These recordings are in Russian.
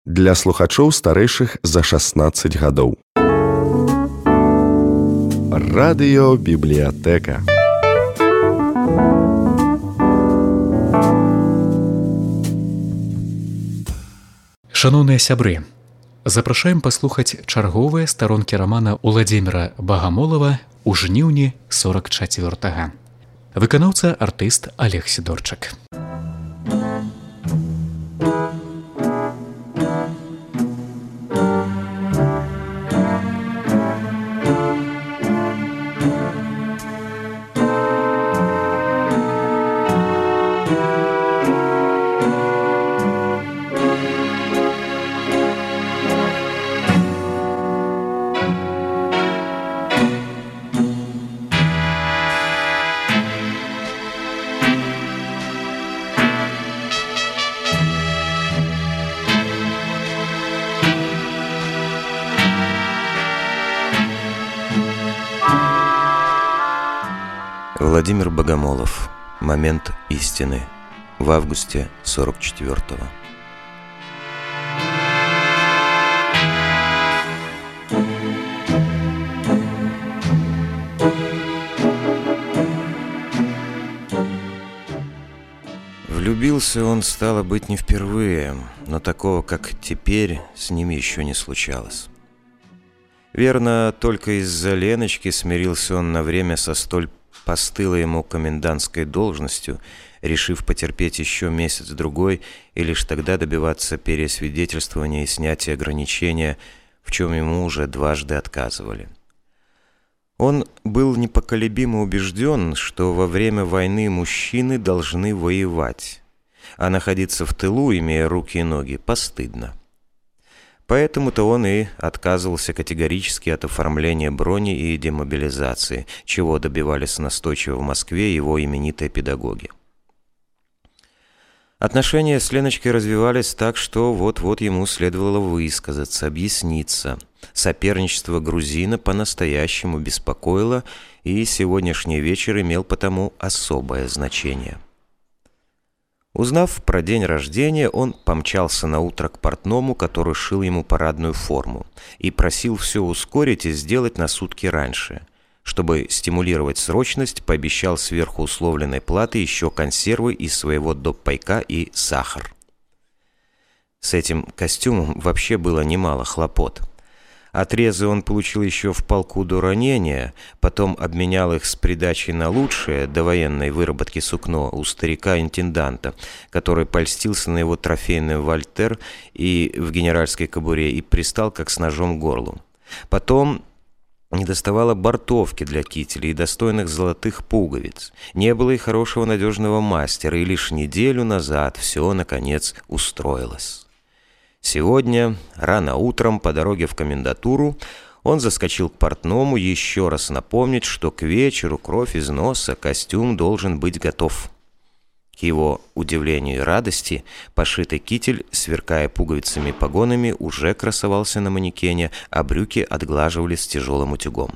для слухачоў старэйшых за 16 гадоў. Радыёбібліятэка. Шаноўныя сябры, запрашаем паслухаць чарговыя старонкі рамана Уладзіміра Багамолава ў жніўні 44-га. Выканаўца артыст Олег Сідорчак. Владимир Богомолов. Момент истины. В августе 44-го. Влюбился он, стало быть, не впервые, но такого, как теперь, с ними еще не случалось. Верно, только из-за Леночки смирился он на время со столь постылой ему комендантской должностью, решив потерпеть еще месяц-другой и лишь тогда добиваться пересвидетельствования и снятия ограничения, в чем ему уже дважды отказывали. Он был непоколебимо убежден, что во время войны мужчины должны воевать, а находиться в тылу, имея руки и ноги, постыдно. Поэтому-то он и отказывался категорически от оформления брони и демобилизации, чего добивались настойчиво в Москве его именитые педагоги. Отношения с Леночкой развивались так, что вот-вот ему следовало высказаться, объясниться. Соперничество грузина по-настоящему беспокоило, и сегодняшний вечер имел потому особое значение. Узнав про день рождения, он помчался наутро к портному, который шил ему парадную форму, и просил все ускорить и сделать на сутки раньше. Чтобы стимулировать срочность, пообещал сверху условленной платы еще консервы из своего доппайка и сахар. С этим костюмом вообще было немало хлопот. Отрезы он получил еще в полку до ранения, потом обменял их с придачей на лучшее до военной выработки сукно у старика-интенданта, который польстился на его трофейный вольтер и в генеральской кобуре и пристал как с ножом к горлу. Потом недоставало бортовки для кителя и достойных золотых пуговиц. Не было и хорошего надежного мастера, и лишь неделю назад все, наконец, устроилось. Сегодня, рано утром, по дороге в комендатуру, он заскочил к портному еще раз напомнить, что к вечеру кровь из носа, костюм должен быть готов. К его удивлению и радости, пошитый китель, сверкая пуговицами и погонами, уже красовался на манекене, а брюки отглаживались тяжелым утюгом.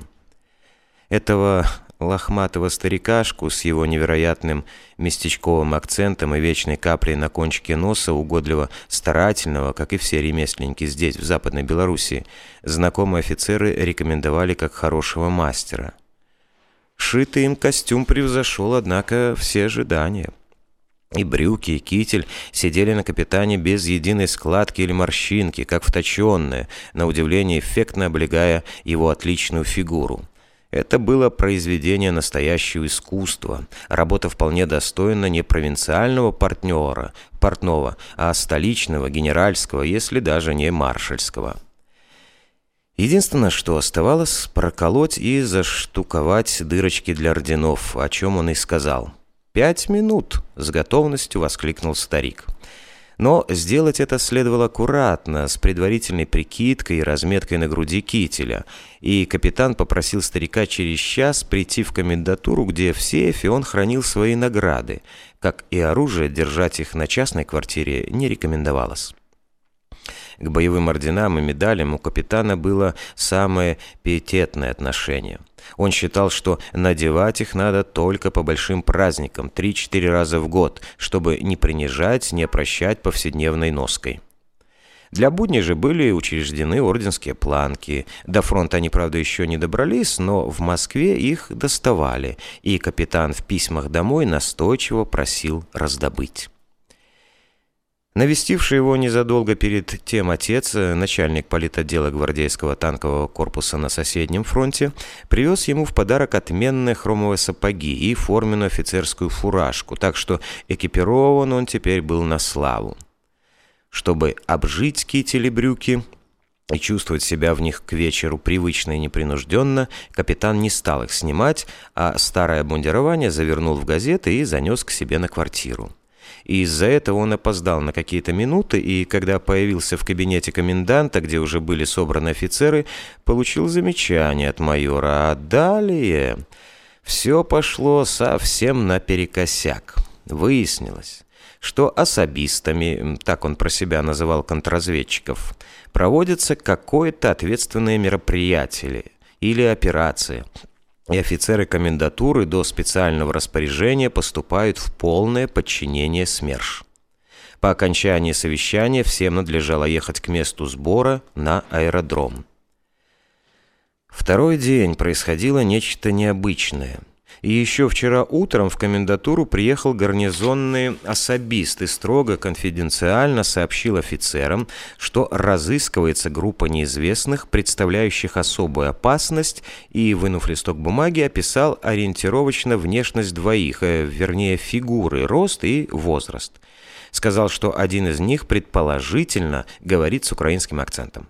Этого лохматого старикашку с его невероятным местечковым акцентом и вечной каплей на кончике носа, угодливо старательного, как и все ремесленники здесь, в Западной Белоруссии, знакомые офицеры рекомендовали как хорошего мастера. Шитый им костюм превзошел, однако, все ожидания. И брюки, и китель сидели на капитане без единой складки или морщинки, как вточенные, на удивление эффектно облегая его отличную фигуру. Это было произведение настоящего искусства, работа вполне достойна не провинциального портного, а столичного, генеральского, если даже не маршальского. Единственное, что оставалось, проколоть и заштуковать дырочки для орденов, о чем он и сказал. 5 минут!» — с готовностью воскликнул старик. Но сделать это следовало аккуратно, с предварительной прикидкой и разметкой на груди кителя, и капитан попросил старика через час прийти в комендатуру, где в сейфе он хранил свои награды, как и оружие, держать их на частной квартире не рекомендовалось. К боевым орденам и медалям у капитана было самое пиететное отношение. Он считал, что надевать их надо только по большим праздникам, 3-4 раза в год, чтобы не принижать, не прощать повседневной ноской. Для будней же были учреждены орденские планки. До фронта они, правда, еще не добрались, но в Москве их доставали, и капитан в письмах домой настойчиво просил раздобыть. Навестивший его незадолго перед тем отец, начальник политотдела гвардейского танкового корпуса на соседнем фронте, привез ему в подарок отменные хромовые сапоги и форменную офицерскую фуражку, так что экипирован он теперь был на славу. Чтобы обжить китель и брюки и чувствовать себя в них к вечеру привычно и непринужденно, капитан не стал их снимать, а старое обмундирование завернул в газеты и занес к себе на квартиру. И из-за этого он опоздал на какие-то минуты, и когда появился в кабинете коменданта, где уже были собраны офицеры, получил замечание от майора. А далее все пошло совсем наперекосяк. Выяснилось, что особистами, так он про себя называл контрразведчиков, проводятся какое-то ответственное мероприятие или операция, и офицеры комендатуры до специального распоряжения поступают в полное подчинение СМЕРШ. По окончании совещания всем надлежало ехать к месту сбора на аэродром. Второй день происходило нечто необычное. И еще вчера утром в комендатуру приехал гарнизонный особист и строго конфиденциально сообщил офицерам, что разыскивается группа неизвестных, представляющих особую опасность, и, вынув листок бумаги, описал ориентировочно внешность двоих, вернее фигуры, рост и возраст. Сказал, что один из них предположительно говорит с украинским акцентом.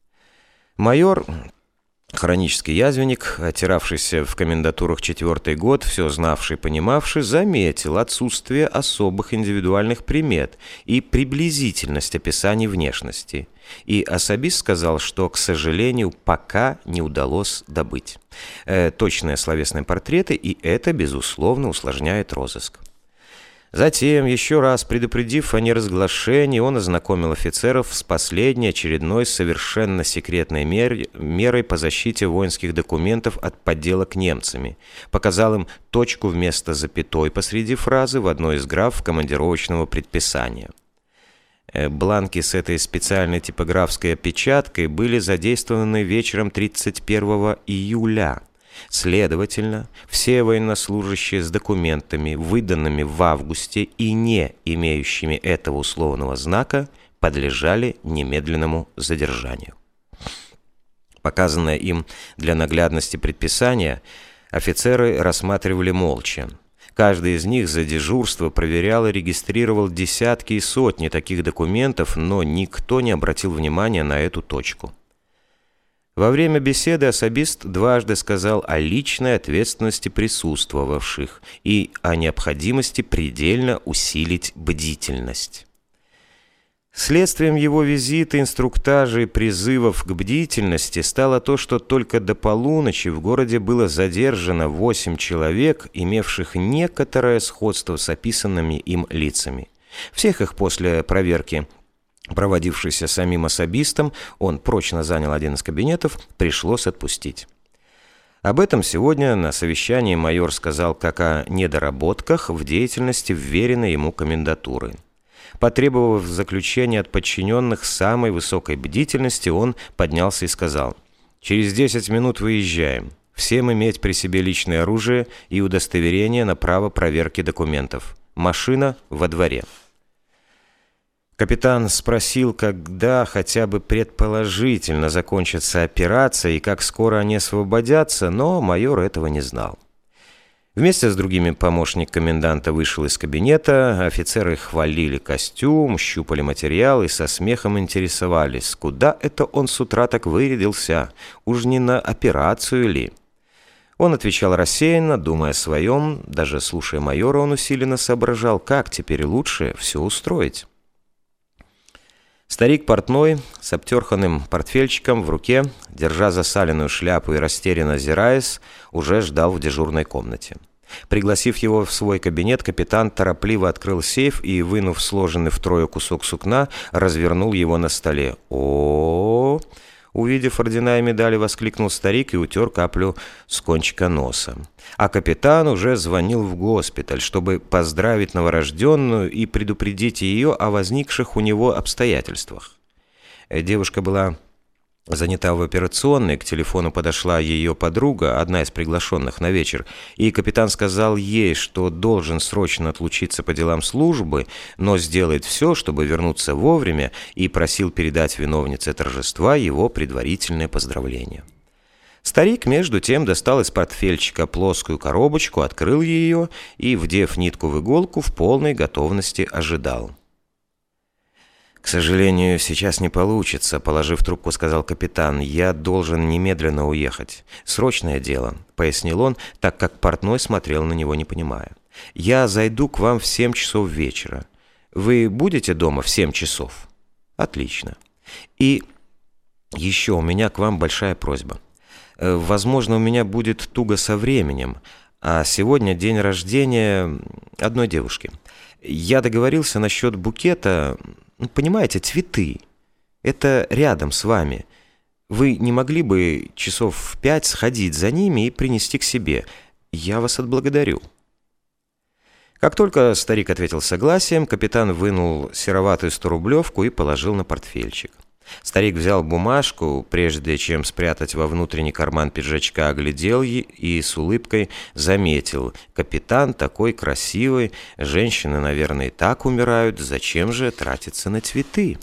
Майор... Хронический язвенник, отиравшийся в комендатурах 4-й год, все знавший и понимавший, заметил отсутствие особых индивидуальных примет и приблизительность описаний внешности. И особист сказал, что, к сожалению, пока не удалось добыть точные словесные портреты, и это, безусловно, усложняет розыск. Затем, еще раз предупредив о неразглашении, он ознакомил офицеров с последней очередной совершенно секретной мерой по защите воинских документов от подделок немцами. Показал им точку вместо запятой посреди фразы в одной из граф командировочного предписания. Бланки с этой специальной типографской опечаткой были задействованы вечером 31 июля. Следовательно, все военнослужащие с документами, выданными в августе и не имеющими этого условного знака, подлежали немедленному задержанию. Показанное им для наглядности предписание офицеры рассматривали молча. Каждый из них за дежурство проверял и регистрировал десятки и сотни таких документов, но никто не обратил внимания на эту точку. Во время беседы особист дважды сказал о личной ответственности присутствовавших и о необходимости предельно усилить бдительность. Следствием его визита, инструктажа и призывов к бдительности стало то, что только до полуночи в городе было задержано 8 человек, имевших некоторое сходство с описанными им лицами. Всех их после проверки, проводившийся самим особистом, он прочно занял один из кабинетов, пришлось отпустить. Об этом сегодня на совещании майор сказал как о недоработках в деятельности вверенной ему комендатуры. Потребовав заключения от подчиненных самой высокой бдительности, он поднялся и сказал: «Через 10 минут выезжаем. Всем иметь при себе личное оружие и удостоверение на право проверки документов. Машина во дворе». Капитан спросил, когда хотя бы предположительно закончится операция и как скоро они освободятся, но майор этого не знал. Вместе с другими помощник коменданта вышел из кабинета, офицеры хвалили костюм, щупали материал и со смехом интересовались, куда это он с утра так вырядился, уж не на операцию ли. Он отвечал рассеянно, думая о своем, даже слушая майора, он усиленно соображал, как теперь лучше все устроить. Старик портной с обтерханным портфельчиком в руке, держа засаленную шляпу и растерянно озираясь, уже ждал в дежурной комнате. Пригласив его в свой кабинет, капитан торопливо открыл сейф и, вынув сложенный втрое кусок сукна, развернул его на столе. «О-о-о!» Увидев ордена и медали, воскликнул старик и утер каплю с кончика носа. А капитан уже звонил в госпиталь, чтобы поздравить новорожденную и предупредить ее о возникших у него обстоятельствах. Девушка была занята в операционной, к телефону подошла ее подруга, одна из приглашенных на вечер, и капитан сказал ей, что должен срочно отлучиться по делам службы, но сделает все, чтобы вернуться вовремя, и просил передать виновнице торжества его предварительное поздравление. Старик, между тем, достал из портфельчика плоскую коробочку, открыл ее и, вдев нитку в иголку, в полной готовности ожидал. «К сожалению, сейчас не получится», — положив трубку, сказал капитан. «Я должен немедленно уехать. Срочное дело», — пояснил он, так как портной смотрел на него, не понимая. «Я зайду к вам в 7 часов вечера. Вы будете дома в 7 часов?» «Отлично. И еще у меня к вам большая просьба. Возможно, у меня будет туго со временем, а сегодня день рождения одной девушки. Я договорился насчет букета, понимаете, цветы. Это рядом с вами. Вы не могли бы часов в 5 сходить за ними и принести к себе? Я вас отблагодарю». Как только старик ответил согласием, капитан вынул сероватую 100-рублевку и положил на портфельчик. Старик взял бумажку, прежде чем спрятать во внутренний карман пиджачка, оглядел и с улыбкой заметил: «Капитан такой красивый, женщины, наверное, и так умирают, зачем же тратиться на цветы?»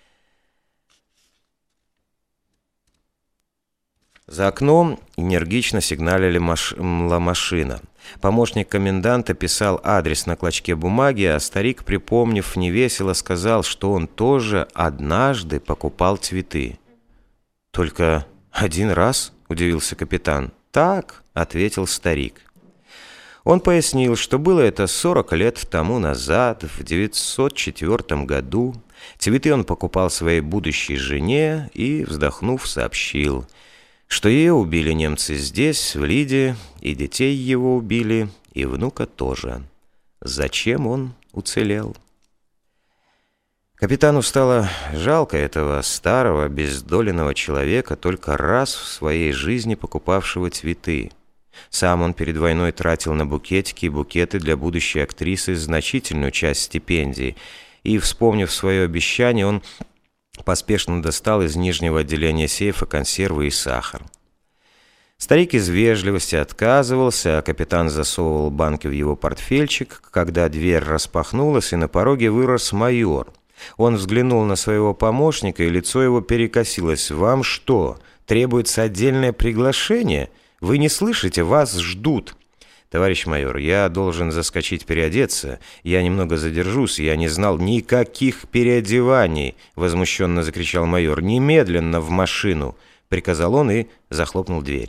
За окном энергично сигналила машина. Помощник коменданта писал адрес на клочке бумаги, а старик, припомнив, невесело сказал, что он тоже однажды покупал цветы. «Только один раз?» – удивился капитан. «Так», – ответил старик. Он пояснил, что было это 40 лет тому назад, в 904 году. Цветы он покупал своей будущей жене и, вздохнув, сообщил, что ее убили немцы здесь, в Лиде, и детей его убили, и внука тоже. Зачем он уцелел? Капитану стало жалко этого старого, обездоленного человека, только раз в своей жизни покупавшего цветы. Сам он перед войной тратил на букетики и букеты для будущей актрисы значительную часть стипендии, и, вспомнив свое обещание, он поспешно достал из нижнего отделения сейфа консервы и сахар. Старик из вежливости отказывался, а капитан засовывал банки в его портфельчик, когда дверь распахнулась, и на пороге вырос майор. Он взглянул на своего помощника, и лицо его перекосилось. «Вам что, требуется отдельное приглашение? Вы не слышите? Вас ждут!» «Товарищ майор, я должен заскочить переодеться. Я немного задержусь, я не знал никаких переодеваний!» Возмущенно закричал майор. «Немедленно в машину!» Приказал он и захлопнул дверь.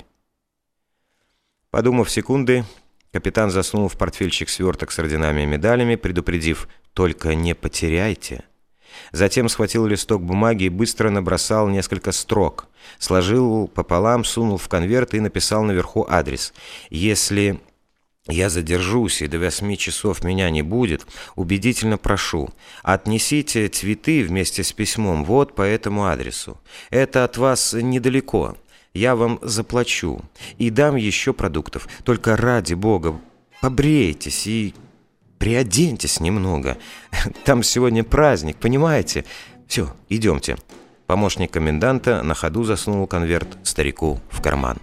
Подумав секунды, капитан засунул в портфельчик сверток с орденами и медалями, предупредив: «Только не потеряйте». Затем схватил листок бумаги и быстро набросал несколько строк. Сложил пополам, сунул в конверт и написал наверху адрес. «Если я задержусь и до 8 часов меня не будет, убедительно прошу, отнесите цветы вместе с письмом вот по этому адресу. Это от вас недалеко. Я вам заплачу и дам еще продуктов. Только ради бога, побрейтесь и приоденьтесь немного. Там сегодня праздник, понимаете? Все, идемте». Помощник коменданта на ходу засунул конверт старику в карман.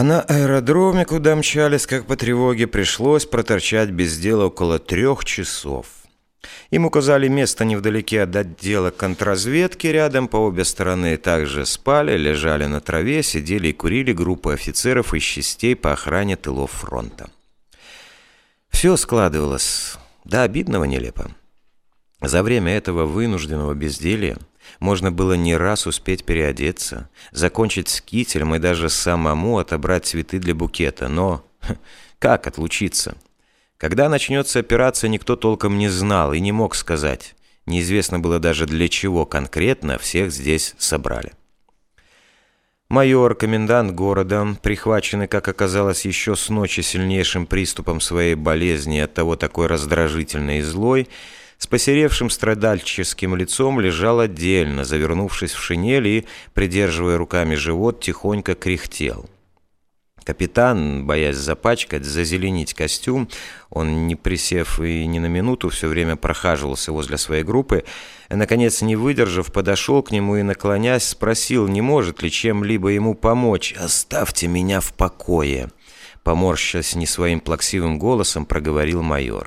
А на аэродроме, куда мчались как по тревоге, пришлось проторчать без дела около 3 часов. Им указали место невдалеке от отдела контрразведки. Рядом по обе стороны также спали, лежали на траве, сидели и курили группы офицеров из частей по охране тылов фронта. Все складывалось до обидного нелепо. За время этого вынужденного безделья можно было не раз успеть переодеться, закончить с кителем и даже самому отобрать цветы для букета. Но как отлучиться? Когда начнется операция, никто толком не знал и не мог сказать. Неизвестно было даже, для чего конкретно всех здесь собрали. Майор, комендант города, прихваченный, как оказалось, еще с ночи сильнейшим приступом своей болезни, оттого такой раздражительный и злой, с посеревшим страдальческим лицом лежал отдельно, завернувшись в шинель и, придерживая руками живот, тихонько кряхтел. Капитан, боясь запачкать, зазеленить костюм, он, не присев и ни на минуту, все время прохаживался возле своей группы, наконец, не выдержав, подошел к нему и, наклонясь, спросил, не может ли чем-либо ему помочь. «Оставьте меня в покое», — поморщась не своим плаксивым голосом, проговорил майор.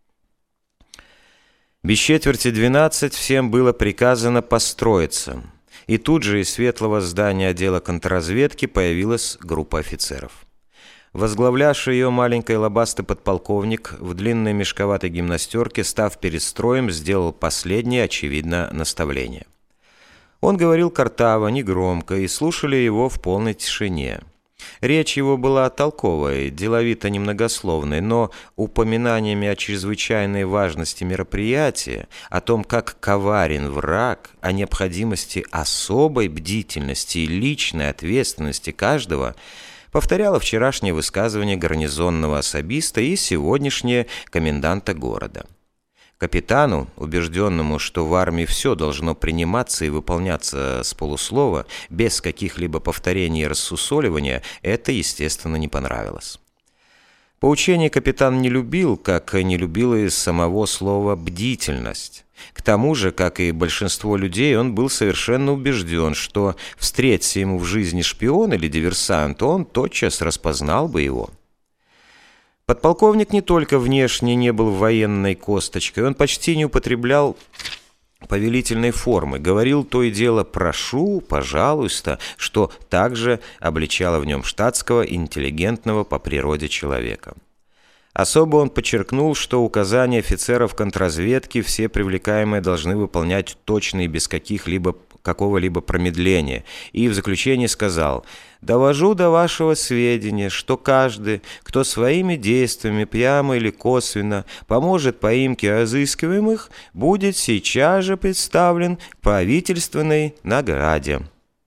Без 11:45 всем было приказано построиться. И тут же из светлого здания отдела контрразведки появилась группа офицеров. Возглавлявший ее маленький лобастый подполковник в длинной мешковатой гимнастерке, став перед строем, сделал последнее, очевидно, наставление. Он говорил картаво, негромко, и слушали его в полной тишине. Речь его была толковой, деловито немногословной, но упоминаниями о чрезвычайной важности мероприятия, о том, как коварен враг, о необходимости особой бдительности и личной ответственности каждого, повторяло вчерашнее высказывание гарнизонного особиста и сегодняшнее коменданта города. Капитану, убежденному, что в армии все должно приниматься и выполняться с полуслова, без каких-либо повторений и рассусоливания, это, естественно, не понравилось. Поучение капитан не любил, как не любил и самого слова «бдительность». К тому же, как и большинство людей, он был совершенно убежден, что, встреться ему в жизни шпион или диверсант, он тотчас распознал бы его. Подполковник не только внешне не был военной косточкой, он почти не употреблял повелительной формы, говорил то и дело «прошу», «пожалуйста», что также обличало в нем штатского, интеллигентного по природе человека. Особо он подчеркнул, что указания офицеров контрразведки все привлекаемые должны выполнять точно и без какого-либо промедления, и в заключение сказал: «Довожу до вашего сведения, что каждый, кто своими действиями, прямо или косвенно, поможет поимке разыскиваемых, будет сейчас же представлен к правительственной награде».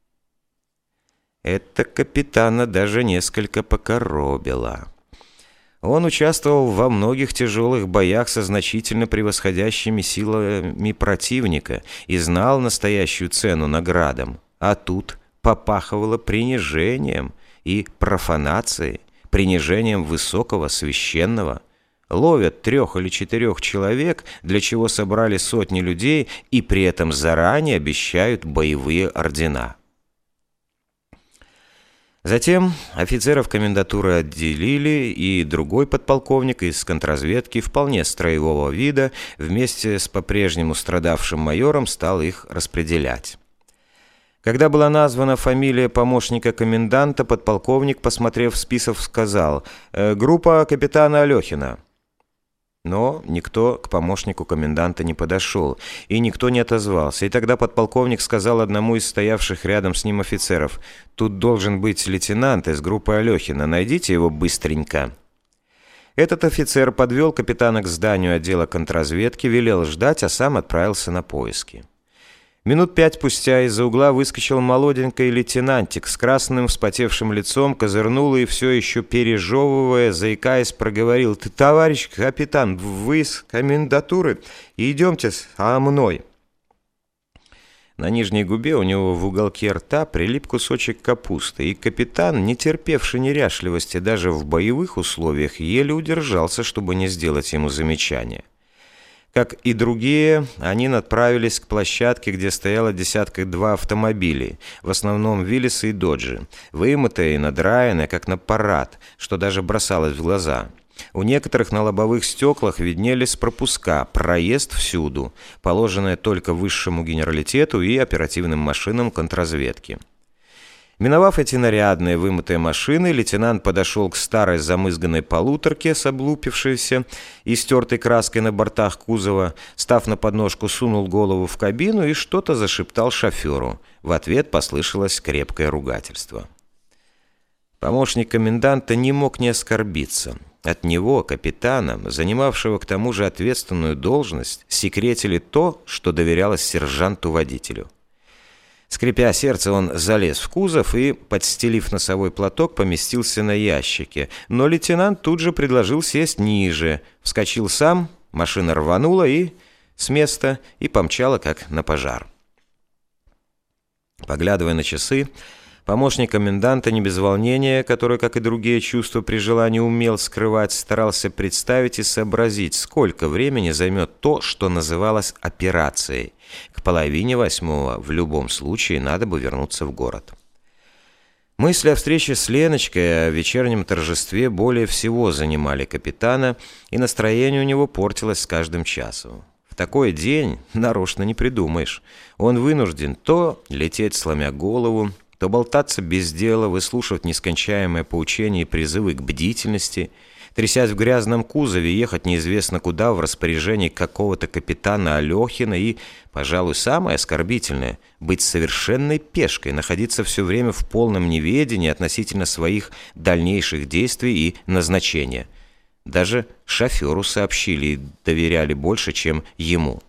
Это капитана даже несколько покоробило. Он участвовал во многих тяжелых боях со значительно превосходящими силами противника и знал настоящую цену наградам. А тут попахивало принижением и профанацией, принижением высокого священного. Ловят 3 или 4 человек, для чего собрали сотни людей, и при этом заранее обещают боевые ордена. Затем офицеров комендатуры отделили, и другой подполковник из контрразведки, вполне строевого вида, вместе с по-прежнему страдавшим майором стал их распределять. Когда была названа фамилия помощника коменданта, подполковник, посмотрев список, сказал: «Группа капитана Алехина». Но никто к помощнику коменданта не подошел, и никто не отозвался. И тогда подполковник сказал одному из стоявших рядом с ним офицеров: «Тут должен быть лейтенант из группы Алехина, найдите его быстренько». Этот офицер подвел капитана к зданию отдела контрразведки, велел ждать, а сам отправился на поиски. Минут 5 спустя из-за угла выскочил молоденький лейтенантик с красным вспотевшим лицом, козырнул и, все еще пережевывая, заикаясь, проговорил: «Товарищ капитан, вы из комендатуры? Идемте со мной». На нижней губе у него в уголке рта прилип кусочек капусты, и капитан, не терпевший неряшливости даже в боевых условиях, еле удержался, чтобы не сделать ему замечание. Как и другие, они направились к площадке, где стояло 2 автомобилей, в основном Виллисы и Доджи, вымытые и надраенные, как на парад, что даже бросалось в глаза. У некоторых на лобовых стеклах виднелись пропуска, проезд всюду, положенные только высшему генералитету и оперативным машинам контрразведки. Миновав эти нарядные вымытые машины, лейтенант подошел к старой замызганной полуторке с облупившейся и стертой краской на бортах кузова, став на подножку, сунул голову в кабину и что-то зашептал шоферу. В ответ послышалось крепкое ругательство. Помощник коменданта не мог не оскорбиться. От него, капитана, занимавшего к тому же ответственную должность, секретили то, что доверялось сержанту-водителю. Скрипя сердце, он залез в кузов и, подстелив носовой платок, поместился на ящике. Но лейтенант тут же предложил сесть ниже. Вскочил сам, машина рванула с места и помчала, как на пожар. Поглядывая на часы, помощник коменданта не без волнения, которое, как и другие чувства, при желании умел скрывать, старался представить и сообразить, сколько времени займет то, что называлось операцией. К 7:30 в любом случае надо бы вернуться в город. Мысли о встрече с Леночкой, о вечернем торжестве более всего занимали капитана, и настроение у него портилось с каждым часом. В такой день нарочно не придумаешь. Он вынужден то лететь, сломя голову, то болтаться без дела, выслушивать нескончаемые поучения и призывы к бдительности, трясясь в грязном кузове, ехать неизвестно куда в распоряжении какого-то капитана Алехина и, пожалуй, самое оскорбительное, быть совершенной пешкой, находиться все время в полном неведении относительно своих дальнейших действий и назначения. Даже шоферу сообщили и доверяли больше, чем ему.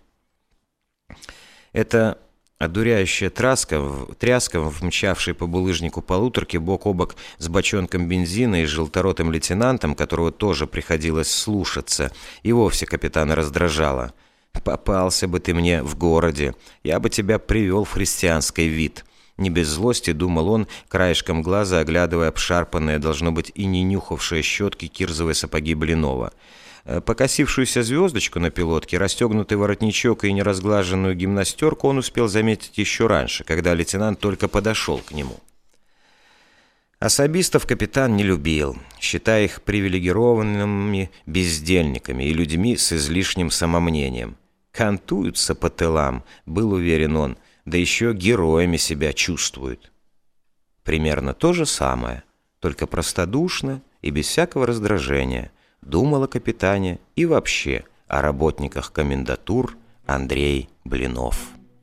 Это одуряющая тряска, вмчавшей по булыжнику полуторки бок о бок с бочонком бензина и желторотым лейтенантом, которого тоже приходилось слушаться, и вовсе капитана раздражала. «Попался бы ты мне в городе, я бы тебя привел в христианский вид». Не без злости думал он, краешком глаза оглядывая обшарпанные, должно быть, и не нюхавшие щетки кирзовые сапоги Блинова. Покосившуюся звездочку на пилотке, расстегнутый воротничок и неразглаженную гимнастерку он успел заметить еще раньше, когда лейтенант только подошел к нему. Особистов капитан не любил, считая их привилегированными бездельниками и людьми с излишним самомнением. «Кантуются по тылам», — был уверен он, да еще героями себя чувствуют. Примерно то же самое, только простодушно и без всякого раздражения, думал о капитане и вообще о работниках комендатур Андрей Блинов.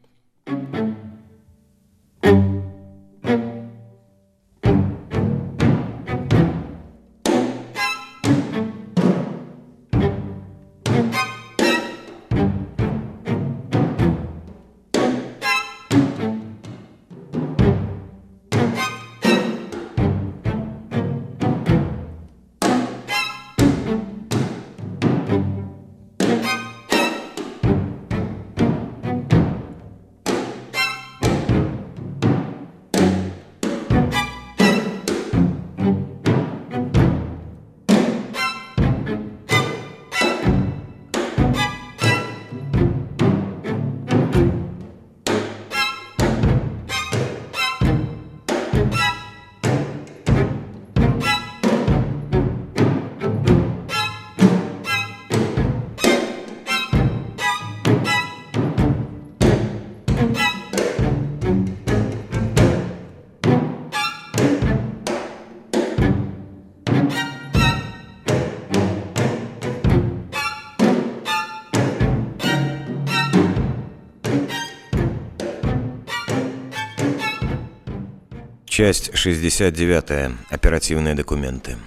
Часть 69. Оперативные документы.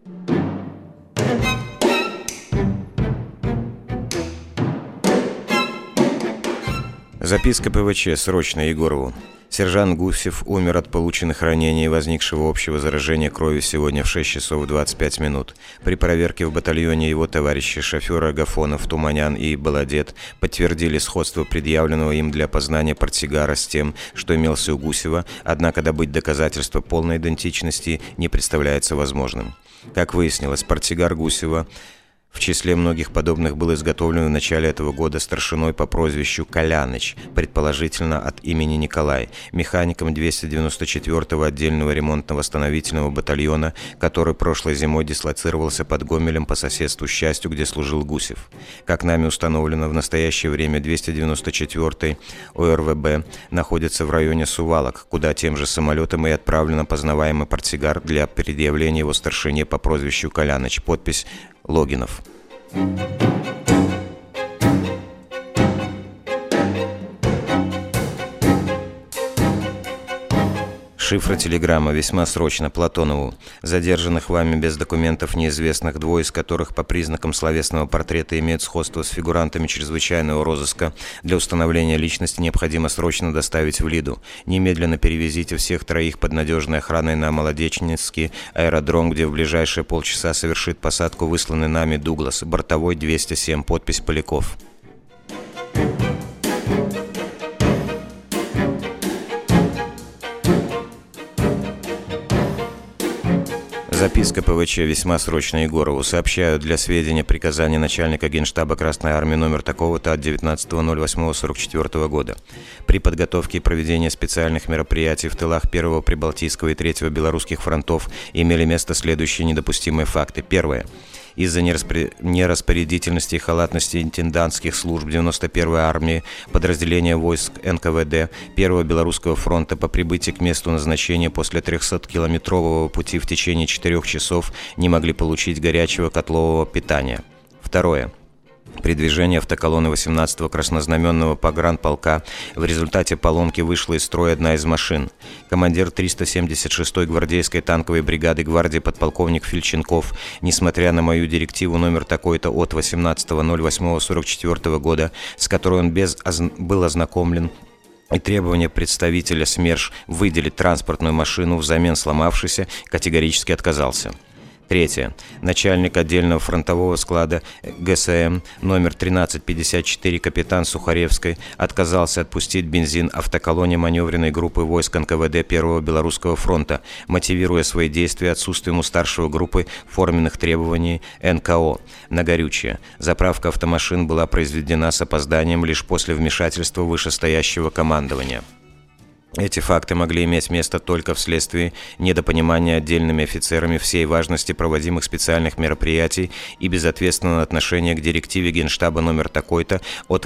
Записка ПВЧ срочно Егорову. Сержант Гусев умер от полученных ранений и возникшего общего заражения крови сегодня в 6 часов 25 минут. При проверке в батальоне его товарищи шоферы Агафонов, Туманян и Баладет подтвердили сходство предъявленного им для опознания портсигара с тем, что имелся у Гусева, однако добыть доказательства полной идентичности не представляется возможным. Как выяснилось, портсигар Гусева В числе многих подобных был изготовлен в начале этого года старшиной по прозвищу Коляныч, предположительно от имени Николай, механиком 294-го отдельного ремонтно-восстановительного батальона, который прошлой зимой дислоцировался под Гомелем по соседству с частью, где служил Гусев. Как нами установлено, в настоящее время 294-й ОРВБ находится в районе Сувалок, куда тем же самолетом и отправлен опознаваемый портсигар для предъявления его старшине по прозвищу Коляныч. Подпись Логинов. Шифра телеграмма весьма срочно Платонову. Задержанных вами без документов неизвестных, двое из которых по признакам словесного портрета имеют сходство с фигурантами чрезвычайного розыска, для установления личности необходимо срочно доставить в Лиду. Немедленно перевезите всех троих под надежной охраной на Молодечницкий аэродром, где в ближайшие полчаса совершит посадку высланный нами Дуглас, бортовой 207, подпись Поляков. Записка ПВЧ весьма срочно Егорову. Сообщаю для сведения приказания начальника Генштаба Красной Армии номер такого-то от 19.08.44 года. При подготовке и проведении специальных мероприятий в тылах 1-го Прибалтийского и 3-го Белорусских фронтов имели место следующие недопустимые факты. Первое. Из-за нераспорядительности и халатности интендантских служб 91-й армии, подразделения войск НКВД 1-го Белорусского фронта по прибытии к месту назначения после 300-километрового пути в течение 4 часов не могли получить горячего котлового питания. Второе. При движении автоколонны 18-го краснознаменного погранполка в результате поломки вышла из строя одна из машин. Командир 376-й гвардейской танковой бригады гвардии подполковник Фильченков, несмотря на мою директиву номер такой-то от 18.08.44 года, с которой он был ознакомлен, и требования представителя СМЕРШ выделить транспортную машину взамен сломавшейся, категорически отказался. Третье. Начальник отдельного фронтового склада ГСМ номер 1354 капитан Сухаревской отказался отпустить бензин автоколонне маневренной группы войск НКВД 1-го Белорусского фронта, мотивируя свои действия отсутствием у старшего группы форменных требований НКО на горючее. Заправка автомашин была произведена с опозданием лишь после вмешательства вышестоящего командования. Эти факты могли иметь место только вследствие недопонимания отдельными офицерами всей важности проводимых специальных мероприятий и безответственного отношения к директиве Генштаба номер такой-то от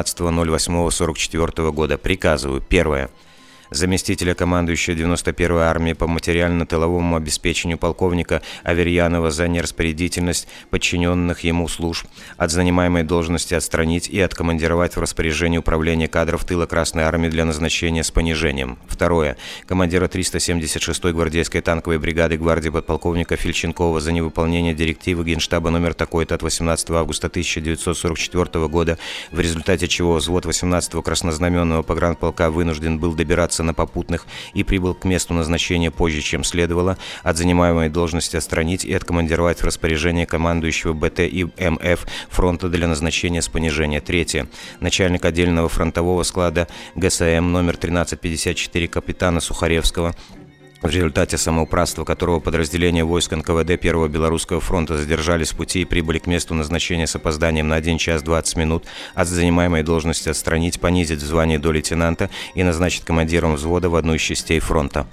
18.08.44 года. Приказываю. Первое. Заместителя командующего 91-й армии по материально-тыловому обеспечению полковника Аверьянова за нераспорядительность подчиненных ему служб от занимаемой должности отстранить и откомандировать в распоряжение управления кадров тыла Красной Армии для назначения с понижением. Второе. Командира 376-й гвардейской танковой бригады гвардии подполковника Фильченкова за невыполнение директивы Генштаба номер такой-то от 18 августа 1944 года, в результате чего взвод 18-го краснознаменного погранполка вынужден был добираться на попутных и прибыл к месту назначения позже, чем следовало, от занимаемой должности отстранить и откомандировать в распоряжение командующего БТ и МФ фронта для назначения с понижения. Третье. Начальник отдельного фронтового склада ГСМ номер 1354 капитана Сухаревского, в результате самоуправства которого подразделения войск НКВД 1-го Белорусского фронта задержались в пути и прибыли к месту назначения с опозданием на 1 час 20 минут, от занимаемой должности отстранить, понизить в звании до лейтенанта и назначить командиром взвода в одну из частей фронта.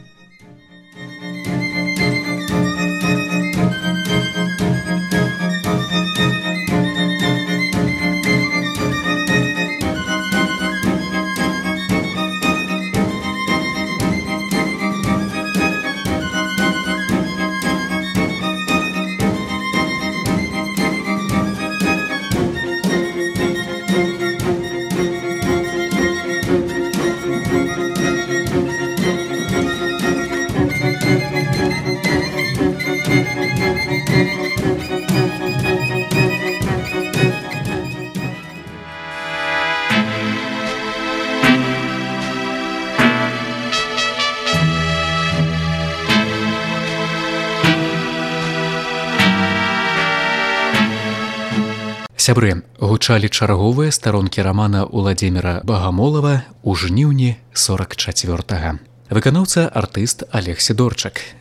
Сябры, гучалі чарговыя старонкі рамана Уладзіміра Багамолава ў жніўні 44-га. Выканаўца артыст Олег Сідорчак.